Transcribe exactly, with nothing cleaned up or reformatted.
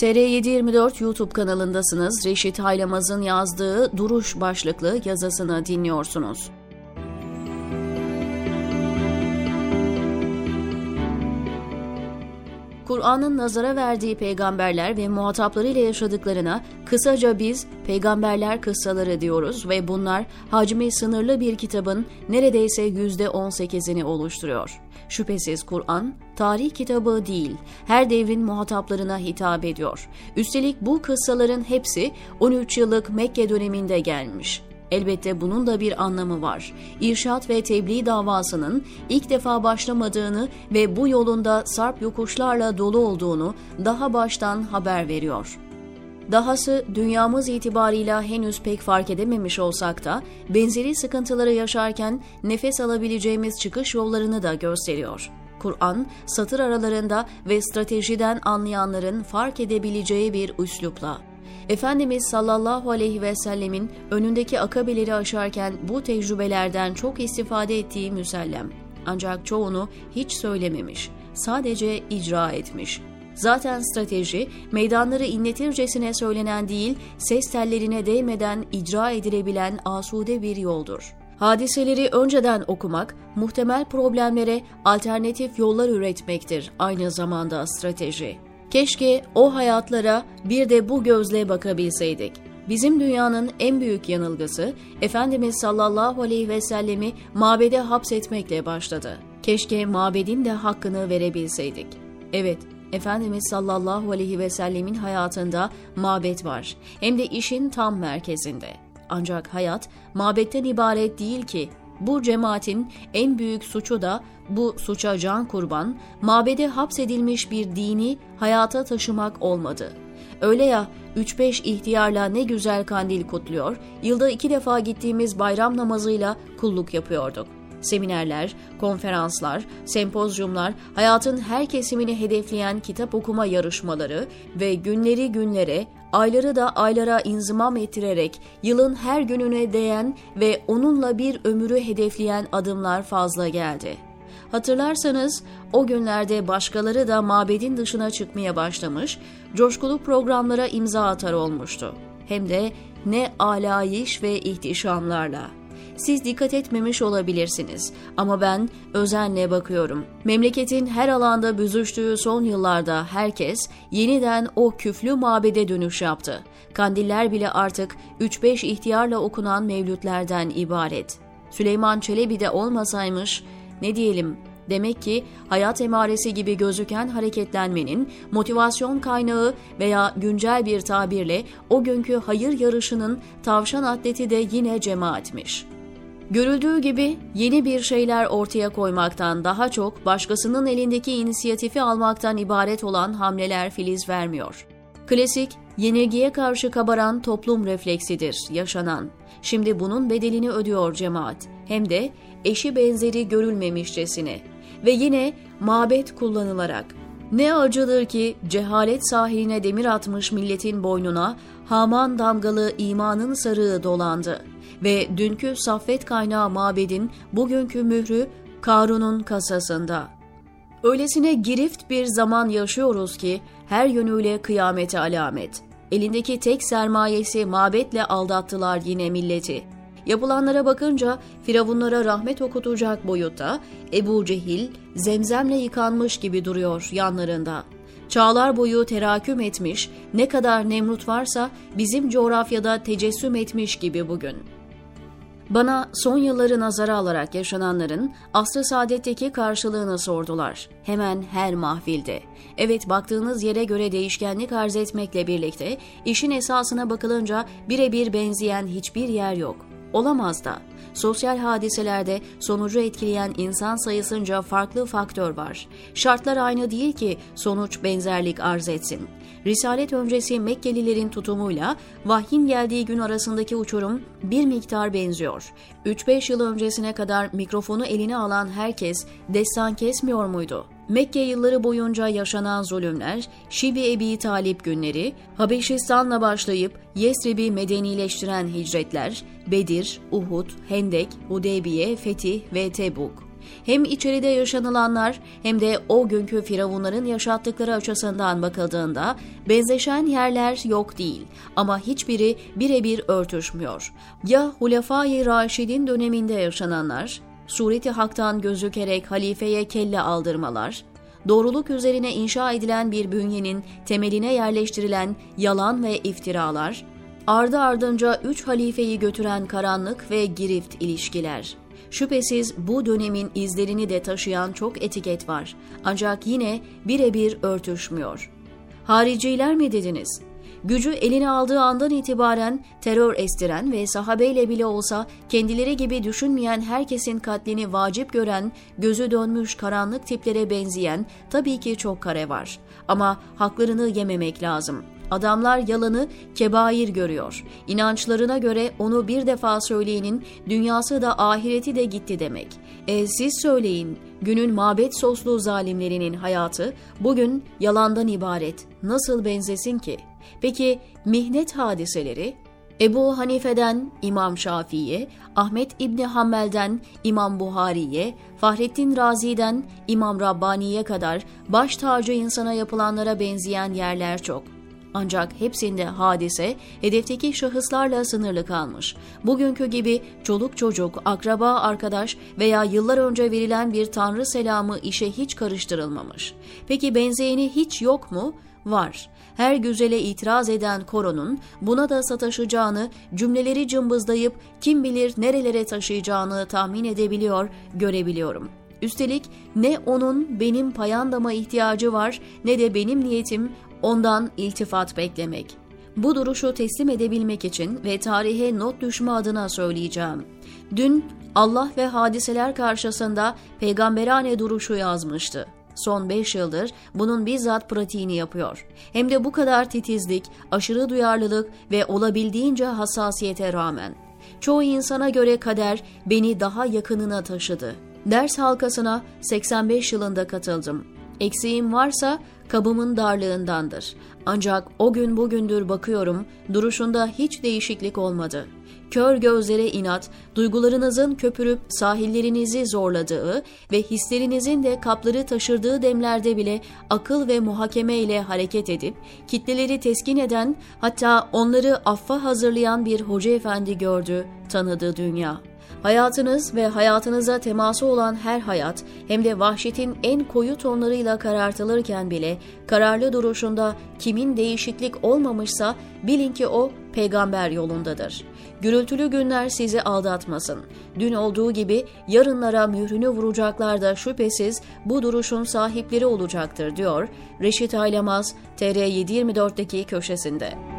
T R yedi yirmi dört YouTube kanalındasınız. Reşit Haylamaz'ın yazdığı Duruş başlıklı yazısını dinliyorsunuz. Kur'an'ın nazara verdiği peygamberler ve muhataplarıyla yaşadıklarına kısaca biz peygamberler kıssaları diyoruz ve bunlar hacmi sınırlı bir kitabın neredeyse yüzde on sekizini oluşturuyor. Şüphesiz Kur'an, tarih kitabı değil, her devrin muhataplarına hitap ediyor. Üstelik bu kıssaların hepsi on üç yıllık Mekke döneminde gelmiş. Elbette bunun da bir anlamı var. İrşad ve tebliğ davasının ilk defa başlamadığını ve bu yolunda sarp yokuşlarla dolu olduğunu daha baştan haber veriyor. Dahası dünyamız itibarıyla henüz pek fark edememiş olsak da benzeri sıkıntıları yaşarken nefes alabileceğimiz çıkış yollarını da gösteriyor. Kur'an, satır aralarında ve stratejiden anlayanların fark edebileceği bir üslupla. Efendimiz sallallahu aleyhi ve sellemin önündeki akabeleri aşarken bu tecrübelerden çok istifade ettiği müsellem. Ancak çoğunu hiç söylememiş, sadece icra etmiş. Zaten strateji, meydanları inletircesine söylenen değil, ses tellerine değmeden icra edilebilen asude bir yoldur. Hadiseleri önceden okumak, muhtemel problemlere alternatif yollar üretmektir aynı zamanda strateji. Keşke o hayatlara bir de bu gözle bakabilseydik. Bizim dünyanın en büyük yanılgısı, Efendimiz sallallahu aleyhi ve sellemi mabede hapsetmekle başladı. Keşke mabedin de hakkını verebilseydik. Evet, Efendimiz sallallahu aleyhi ve sellemin hayatında mabet var. Hem de işin tam merkezinde. Ancak hayat mabetten ibaret değil ki. Bu cemaatin en büyük suçu da bu suça can kurban, mabede hapsedilmiş bir dini hayata taşımak olmadı. Öyle ya, üç beş ihtiyarla ne güzel kandil kutluyor, yılda iki defa gittiğimiz bayram namazıyla kulluk yapıyorduk. Seminerler, konferanslar, sempozyumlar, hayatın her kesimini hedefleyen kitap okuma yarışmaları ve günleri günlere, ayları da aylara inzimam ettirerek yılın her gününe değen ve onunla bir ömrü hedefleyen adımlar fazla geldi. Hatırlarsanız o günlerde başkaları da mabedin dışına çıkmaya başlamış, coşkulu programlara imza atar olmuştu. Hem de ne alayiş ve ihtişamlarla. Siz dikkat etmemiş olabilirsiniz ama ben özenle bakıyorum. Memleketin her alanda büzüştüğü son yıllarda herkes yeniden o küflü mabede dönüş yaptı. Kandiller bile artık üç beş ihtiyarla okunan mevlütlerden ibaret. Süleyman Çelebi de olmasaymış, ne diyelim, demek ki hayat emaresi gibi gözüken hareketlenmenin motivasyon kaynağı veya güncel bir tabirle o günkü hayır yarışının tavşan atleti de yine cemaatmiş. Görüldüğü gibi yeni bir şeyler ortaya koymaktan daha çok başkasının elindeki inisiyatifi almaktan ibaret olan hamleler filiz vermiyor. Klasik, yenilgiye karşı kabaran toplum refleksidir yaşanan. Şimdi bunun bedelini ödüyor cemaat. Hem de eşi benzeri görülmemişçesine. Ve yine mabet kullanılarak. Ne acıdır ki cehalet sahiline demir atmış milletin boynuna Haman damgalı imanın sarığı dolandı. Ve dünkü saffet kaynağı mabedin bugünkü mührü Karun'un kasasında. Öylesine girift bir zaman yaşıyoruz ki her yönüyle kıyamete alamet. Elindeki tek sermayesi mabetle aldattılar yine milleti. Yapılanlara bakınca firavunlara rahmet okutacak boyutta Ebu Cehil zemzemle yıkanmış gibi duruyor yanlarında. Çağlar boyu teraküm etmiş, ne kadar Nemrut varsa bizim coğrafyada tecessüm etmiş gibi bugün. Bana son yılları nazara alarak yaşananların asr-ı saadetteki karşılığını sordular. Hemen her mahfilde. Evet, baktığınız yere göre değişkenlik arz etmekle birlikte işin esasına bakılınca birebir benzeyen hiçbir yer yok. Olamaz da. Sosyal hadiselerde sonucu etkileyen insan sayısınca farklı faktör var. Şartlar aynı değil ki sonuç benzerlik arz etsin. Risalet öncesi Mekkelilerin tutumuyla vahyin geldiği gün arasındaki uçurum bir miktar benziyor. üç beş yıl öncesine kadar mikrofonu eline alan herkes destan kesmiyor muydu? Mekke yılları boyunca yaşanan zulümler, Şibi Ebi Talip günleri, Habeşistan'la başlayıp Yesrib'i medenileştiren hicretler, Bedir, Uhud, Hendek, Hudeybiye, Fetih ve Tebuk. Hem içeride yaşanılanlar hem de o günkü firavunların yaşattıkları açısından bakıldığında benzeşen yerler yok değil ama hiçbiri birebir örtüşmüyor. Ya Hulefai Raşidin döneminde yaşananlar, sureti haktan gözükerek halifeye kelle aldırmalar, doğruluk üzerine inşa edilen bir bünyenin temeline yerleştirilen yalan ve iftiralar, ardı ardınca üç halifeyi götüren karanlık ve girift ilişkiler. Şüphesiz bu dönemin izlerini de taşıyan çok etiket var. Ancak yine birebir örtüşmüyor. Hariciler mi dediniz? Gücü eline aldığı andan itibaren terör estiren ve sahabeyle bile olsa kendileri gibi düşünmeyen herkesin katlini vacip gören, gözü dönmüş karanlık tiplere benzeyen tabii ki çok kare var. Ama haklarını yememek lazım. Adamlar yalanı kebair görüyor. İnançlarına göre onu bir defa söyleyenin dünyası da ahireti de gitti demek. E siz söyleyin, günün mabet soslu zalimlerinin hayatı bugün yalandan ibaret. Nasıl benzesin ki? Peki mihnet hadiseleri? Ebu Hanife'den İmam Şafii'ye, Ahmet İbni Hanbel'den İmam Buhari'ye, Fahrettin Razi'den İmam Rabbani'ye kadar baş tacı insana yapılanlara benzeyen yerler çok. Ancak hepsinde hadise, hedefteki şahıslarla sınırlı kalmış. Bugünkü gibi çoluk çocuk, akraba, arkadaş veya yıllar önce verilen bir tanrı selamı işe hiç karıştırılmamış. Peki benzeyeni hiç yok mu? Var. Her güzele itiraz eden koronun buna da sataşacağını, cümleleri cımbızlayıp kim bilir nerelere taşıyacağını tahmin edebiliyor, görebiliyorum. Üstelik ne onun benim payandama ihtiyacı var ne de benim niyetim ondan iltifat beklemek. Bu duruşu teslim edebilmek için ve tarihe not düşme adına söyleyeceğim. Dün Allah ve hadiseler karşısında peygamberane duruşu yazmıştı. Son beş yıldır bunun bizzat pratiğini yapıyor. Hem de bu kadar titizlik, aşırı duyarlılık ve olabildiğince hassasiyete rağmen. Çoğu insana göre kader beni daha yakınına taşıdı. Ders halkasına seksen beş yılında katıldım. Eksiğim varsa kabımın darlığındandır. Ancak o gün bugündür bakıyorum, duruşunda hiç değişiklik olmadı. Kör gözlere inat, duygularınızın köpürüp sahillerinizi zorladığı ve hislerinizin de kapları taşırdığı demlerde bile akıl ve muhakeme ile hareket edip, kitleleri teskin eden, hatta onları affa hazırlayan bir hoca efendi gördü, tanıdı dünya. Hayatınız ve hayatınıza teması olan her hayat hem de vahşetin en koyu tonlarıyla karartılırken bile kararlı duruşunda kimin değişiklik olmamışsa bilin ki o peygamber yolundadır. Gürültülü günler sizi aldatmasın. Dün olduğu gibi yarınlara mührünü vuracaklar da şüphesiz bu duruşun sahipleri olacaktır diyor Reşit Aylamaz T R yedi yirmi dörtteki köşesinde.